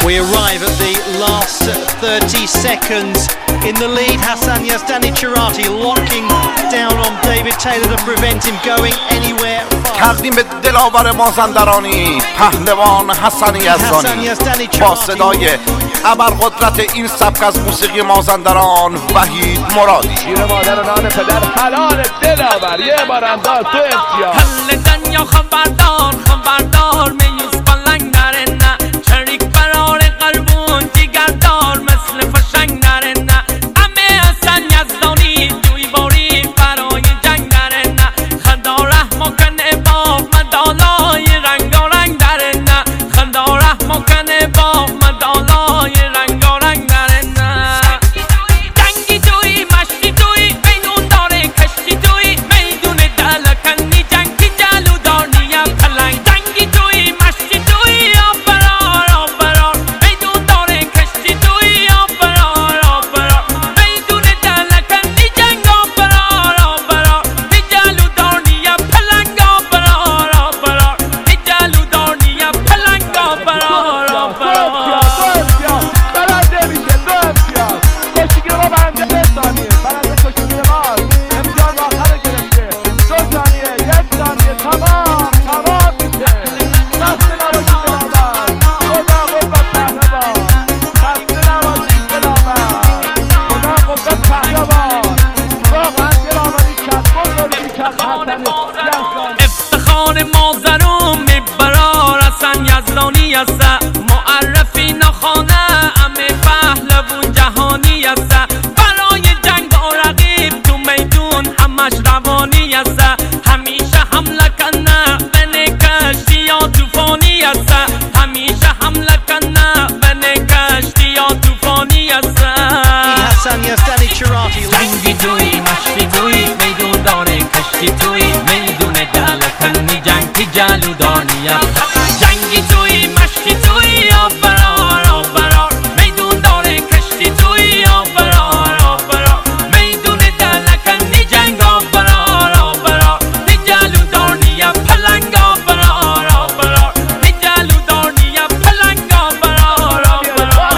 We arrive at the last 30 seconds. In the lead, Hassan Yazdani Cherati locking down on David Taylor to prevent him going anywhere fast. تقدیم به دلاور مازندرانی پهلوان حسن یزدانی با صدای ابرقدرت این سبک از موسیقی مازندران وحید مرادی. شیر مادر نان پدر حلال دلاور یه بار انداز تو امتیاز. حل دنیا خبردار میوز بلنگ داره نه چریک برار قلبون دیگردار مثل فشنگ داره نه همه حسن یزدانی توی باری برای جنگ داره نه خدا رحم کنه با مدالای رنگارنگ داره نه خدا رحم کنه با مدالای رنگارنگ داره نه جنگی توی مشتی توی میدون داره کشتی توی میدون دلکنی جنگی جلو دارنی پلنگ جنگی توی مشتی توی آبرار میدون داره کشتی توی آبرار میدون دلکنی جنگ آبرار جلو دارنی پلنگ آبرار جلو دارنی پلنگ آبرار برنده میشه دو امتیاز. کشتیگیر ما برنده 1 ثانیه. برنده کشتیگیر ما امتیاز آخر گرفته. 2 ثانیه 1 ثانیه تمام میشه. خسته نباشید دلاور. خدا قوت پهلوان. خسته نباشید دلاور. خدا قوت پهلوان. واقعا دلاوری کرد. بزرگی کرد حسن یزدانی. افتخار مازرون میبرار حسن یزدانی است معرفی نخانه همه پهلوون جهانی است برای جنگ و رقیب تو میدون همش روانی است همیشه حمله کنه بین کشتی یا طوفانی است همیشه حمله کنه بین کشتی یا طوفانی است Hassan Yazdani Cherati. جنگی توی مشتی توی میدون داره کشتی توی میدون دلکنی جنگی جلو دارنی جنگی توی مشتی توی آبرار میدون داره کشتی توی آبرار میدون دلکنی جنگ آبرار جلو دارنی پلنگ آبرار جلو دارنی پلنگ آبرار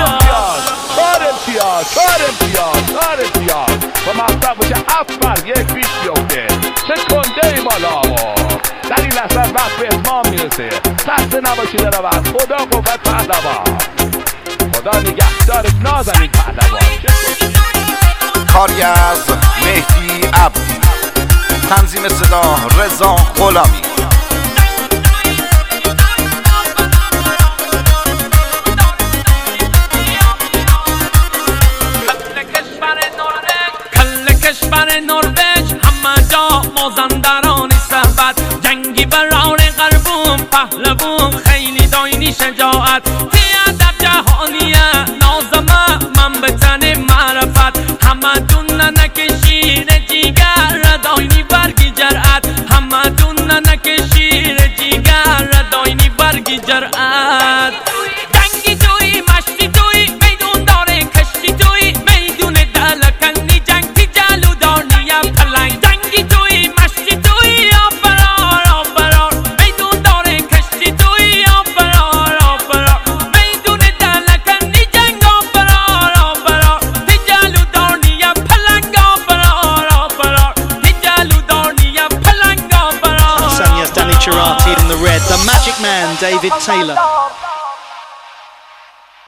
4 امتیاز با مطلب باشه 7 بر 1 پیش بیفته. چه کنده ای بالا در این لحظه وقت به اتمام میرسه. خسته نباشید دلاور. خدا قوت پهلوان. خدا نگهدار نازنین پهلوان. کاری از مهدی عبدی، تنظیم صدا رضا غلامی. کشور نروژ همه جا مازندرانی صحبت جنگی برار قلبون پهلوون خیلی داینی شجاعت ادب جهانیه نازمه من به تن معرفت همه دون نکشیر جیگر داینی برگی جرأت همه دون نکشیر جیگر داینی برگی جرأت جنگی توی مشتی توی میدون داره کشتی توی میدون دلکنی جنگی جلو دارنی پلنگ جنگی توی مشتی توی آبرار میدون داره کشتی توی آبرار میدون دلکنی جنگ آبرار جلو دارنی پلنگ آبرار جلو دارنی پلنگ آبرار. Hassan Yazdani Cherati in the red. The Magic Man, David Taylor.